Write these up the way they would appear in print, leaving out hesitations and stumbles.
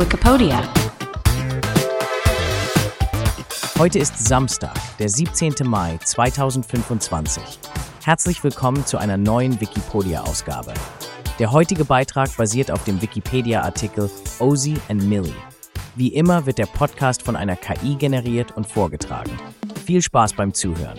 Wikipedia. Heute ist Samstag, der 17. Mai 2025. Herzlich willkommen zu einer neuen Wikipedia-Ausgabe. Der heutige Beitrag basiert auf dem Wikipedia-Artikel Ozzy and Millie. Wie immer wird der Podcast von einer KI generiert und vorgetragen. Viel Spaß beim Zuhören.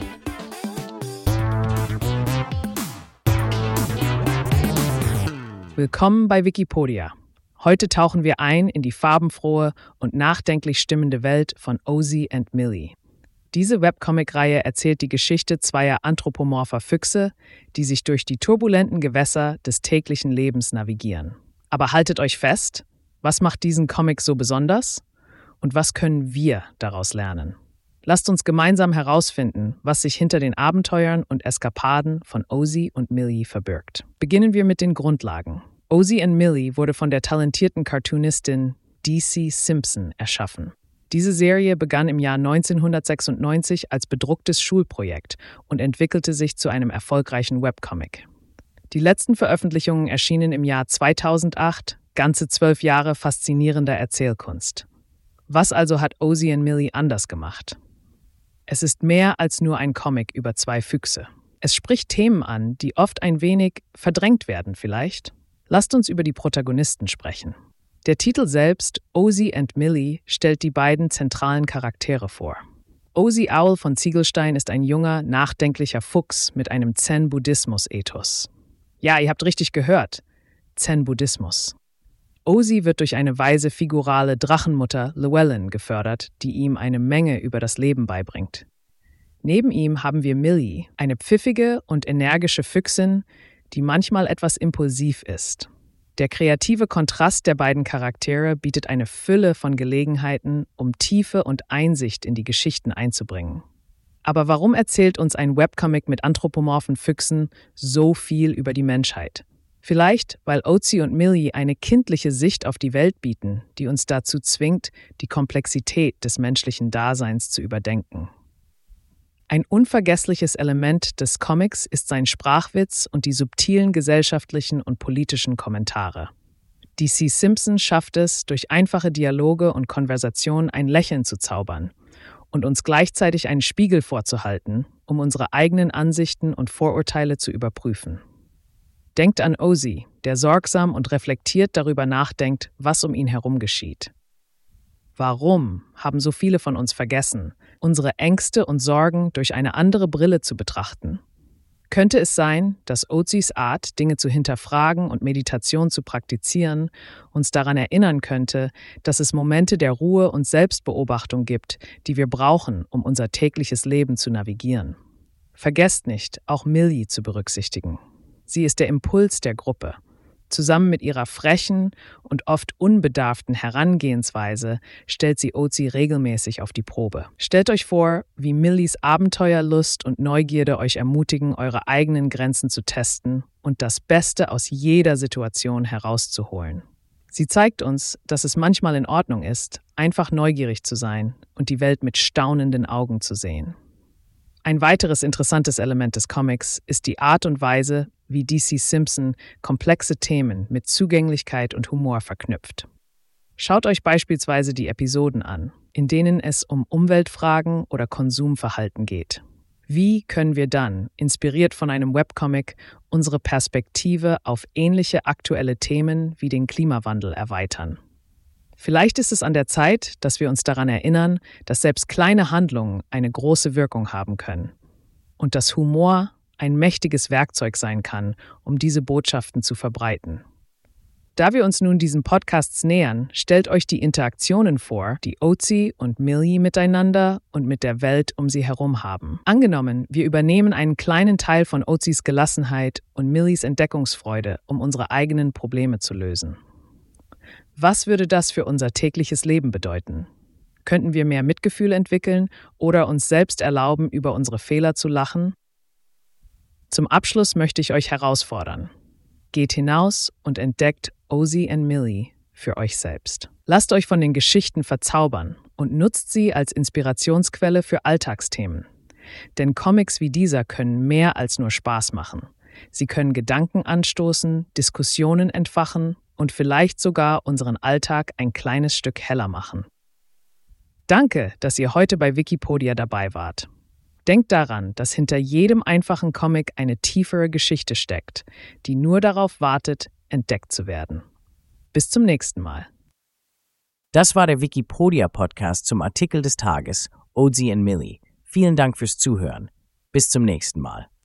Willkommen bei Wikipedia. Heute tauchen wir ein in die farbenfrohe und nachdenklich stimmende Welt von Ozzy and Millie. Diese Webcomic-Reihe erzählt die Geschichte zweier anthropomorpher Füchse, die sich durch die turbulenten Gewässer des täglichen Lebens navigieren. Aber haltet euch fest, was macht diesen Comic so besonders? Und was können wir daraus lernen? Lasst uns gemeinsam herausfinden, was sich hinter den Abenteuern und Eskapaden von Ozzy und Millie verbirgt. Beginnen wir mit den Grundlagen. Ozzy and Millie wurde von der talentierten Cartoonistin DC Simpson erschaffen. Diese Serie begann im Jahr 1996 als bedrucktes Schulprojekt und entwickelte sich zu einem erfolgreichen Webcomic. Die letzten Veröffentlichungen erschienen im Jahr 2008, ganze 12 Jahre faszinierender Erzählkunst. Was also hat Ozzy and Millie anders gemacht? Es ist mehr als nur ein Comic über zwei Füchse. Es spricht Themen an, die oft ein wenig verdrängt werden vielleicht. Lasst uns über die Protagonisten sprechen. Der Titel selbst, Ozzy and Millie, stellt die beiden zentralen Charaktere vor. Ozzy Owl von Ziegelstein ist ein junger, nachdenklicher Fuchs mit einem Zen-Buddhismus-Ethos. Ja, ihr habt richtig gehört. Zen-Buddhismus. Ozzy wird durch eine weise figurale Drachenmutter Llewellyn gefördert, die ihm eine Menge über das Leben beibringt. Neben ihm haben wir Millie, eine pfiffige und energische Füchsin, die manchmal etwas impulsiv ist. Der kreative Kontrast der beiden Charaktere bietet eine Fülle von Gelegenheiten, um Tiefe und Einsicht in die Geschichten einzubringen. Aber warum erzählt uns ein Webcomic mit anthropomorphen Füchsen so viel über die Menschheit? Vielleicht, weil Ozzy und Millie eine kindliche Sicht auf die Welt bieten, die uns dazu zwingt, die Komplexität des menschlichen Daseins zu überdenken. Ein unvergessliches Element des Comics ist sein Sprachwitz und die subtilen gesellschaftlichen und politischen Kommentare. DC Simpson schafft es, durch einfache Dialoge und Konversationen ein Lächeln zu zaubern und uns gleichzeitig einen Spiegel vorzuhalten, um unsere eigenen Ansichten und Vorurteile zu überprüfen. Denkt an Ozzy, der sorgsam und reflektiert darüber nachdenkt, was um ihn herum geschieht. Warum haben so viele von uns vergessen, unsere Ängste und Sorgen durch eine andere Brille zu betrachten? Könnte es sein, dass Ozzys Art, Dinge zu hinterfragen und Meditation zu praktizieren, uns daran erinnern könnte, dass es Momente der Ruhe und Selbstbeobachtung gibt, die wir brauchen, um unser tägliches Leben zu navigieren? Vergesst nicht, auch Millie zu berücksichtigen. Sie ist der Impuls der Gruppe. Zusammen mit ihrer frechen und oft unbedarften Herangehensweise stellt sie Ozzy regelmäßig auf die Probe. Stellt euch vor, wie Millies Abenteuerlust und Neugierde euch ermutigen, eure eigenen Grenzen zu testen und das Beste aus jeder Situation herauszuholen. Sie zeigt uns, dass es manchmal in Ordnung ist, einfach neugierig zu sein und die Welt mit staunenden Augen zu sehen. Ein weiteres interessantes Element des Comics ist die Art und Weise, wie DC Simpson komplexe Themen mit Zugänglichkeit und Humor verknüpft. Schaut euch beispielsweise die Episoden an, in denen es um Umweltfragen oder Konsumverhalten geht. Wie können wir dann, inspiriert von einem Webcomic, unsere Perspektive auf ähnliche aktuelle Themen wie den Klimawandel erweitern? Vielleicht ist es an der Zeit, dass wir uns daran erinnern, dass selbst kleine Handlungen eine große Wirkung haben können und dass Humor ein mächtiges Werkzeug sein kann, um diese Botschaften zu verbreiten. Da wir uns nun diesen Podcasts nähern, stellt euch die Interaktionen vor, die Ozzy und Millie miteinander und mit der Welt um sie herum haben. Angenommen, wir übernehmen einen kleinen Teil von Ozzys Gelassenheit und Millies Entdeckungsfreude, um unsere eigenen Probleme zu lösen. Was würde das für unser tägliches Leben bedeuten? Könnten wir mehr Mitgefühl entwickeln oder uns selbst erlauben, über unsere Fehler zu lachen? Zum Abschluss möchte ich euch herausfordern. Geht hinaus und entdeckt Ozzy and Millie für euch selbst. Lasst euch von den Geschichten verzaubern und nutzt sie als Inspirationsquelle für Alltagsthemen. Denn Comics wie dieser können mehr als nur Spaß machen. Sie können Gedanken anstoßen, Diskussionen entfachen und vielleicht sogar unseren Alltag ein kleines Stück heller machen. Danke, dass ihr heute bei Wikipedia dabei wart. Denkt daran, dass hinter jedem einfachen Comic eine tiefere Geschichte steckt, die nur darauf wartet, entdeckt zu werden. Bis zum nächsten Mal. Das war der Wikipedia-Podcast zum Artikel des Tages, Ozzy and Millie. Vielen Dank fürs Zuhören. Bis zum nächsten Mal.